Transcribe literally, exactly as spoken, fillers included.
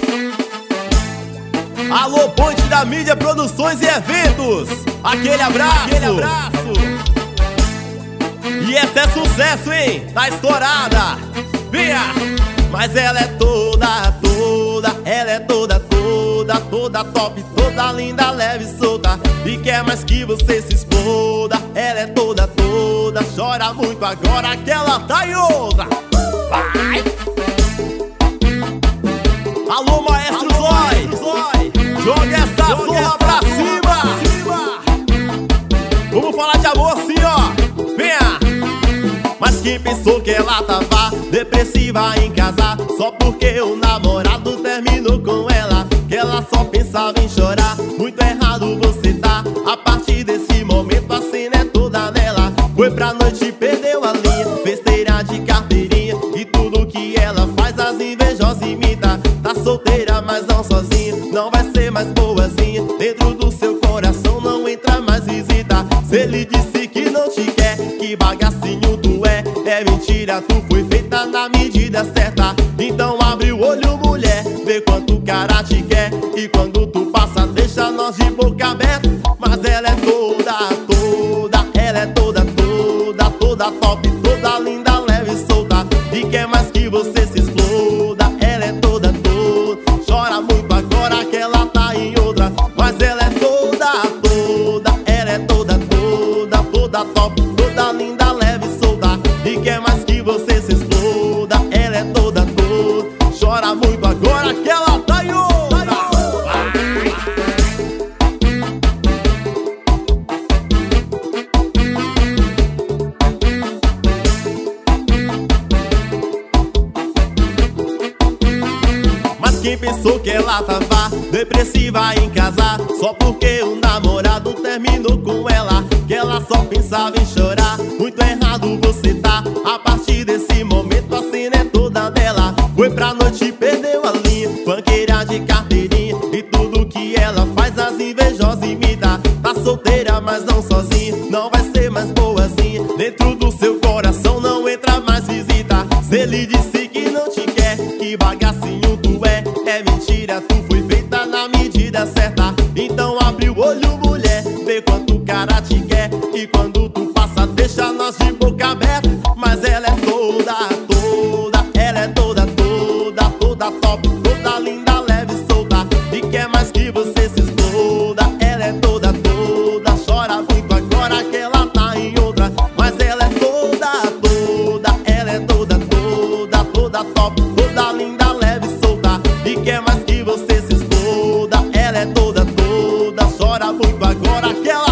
Alô, Ponte da Mídia Produções e Eventos, aquele abraço, aquele abraço. E essa é sucesso, hein? Tá estourada. Venha! Mas ela é toda, toda, ela é toda, toda, toda top, toda linda, leve e solta, e quer mais que você se exploda. Ela é toda, toda, chora muito agora que ela tá em outra. Vai! Alô, maestro Zói, joga essa zorra pra cima. Vamos falar de amor assim, ó. Venha! Mas quem pensou que ela tava depressiva em casa só porque o namorado terminou com ela, que ela só pensava em chorar. Muito errado você tá. A partir desse momento a cena é toda nela. Foi pra noite e perdeu a linha, besteira de carteirinha, e tudo que ela faz as invejosas imita. Tá solteira mas não sozinha, não vai ser mais boazinha. Dentro do seu coração não entra mais visita. Se ele disse que não te quer, que bagacinho tu é. É mentira, tu foi feita na medida certa. Então abre o olho, mulher, vê quanto o cara te quer. E quando tu passa deixa nós de boca aberta. Mas ela é toda, toda, ela é toda, toda, toda top, toda linda, leve e solta, e quer mais que você se exploda. Ela é toda, toda, chora muito agora que ela tá em outra. Mas ela é toda, toda, ela é toda, toda, toda top, toda linda, leve e solta, e quer mais que você se exploda. Ela é toda, toda, chora muito agora que ela tá em outra. Quem pensou que ela tava depressiva em casa só porque o namorado terminou com ela, que ela só pensava em chorar. Muito errado você tá. A partir desse momento a cena é toda dela. Foi pra noite e perdeu a linha, banqueira de carteirinha, e tudo que ela faz as invejosas imita. Tá solteira mas não sozinha, não vai ser mais boazinha. Dentro do seu coração não entra mais visita. Se ele disse que não te quer, que bagacinho tu é. É mentira, tu foi feita na medida certa. Então abre o olho, mulher, vê quanto o cara te quer. E quando tu passa deixa nós de boca aberta. Mas ela é toda, toda, ela é toda, toda, toda top, toda linda, leve e solta, e quer mais que você se exploda. Ela é toda, toda, chora muito agora que ela tá em outra. Mas ela é toda, toda, ela é toda, toda, toda top, toda linda, leve e solta, e quer mais que você se exploda. Ela é toda, toda, chora muito agora que ela